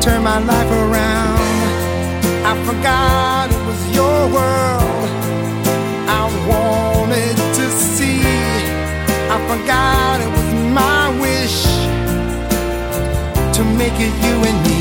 turn my life around. I forgot it was your world I wanted to see. I forgot it was my wish to make it you and me.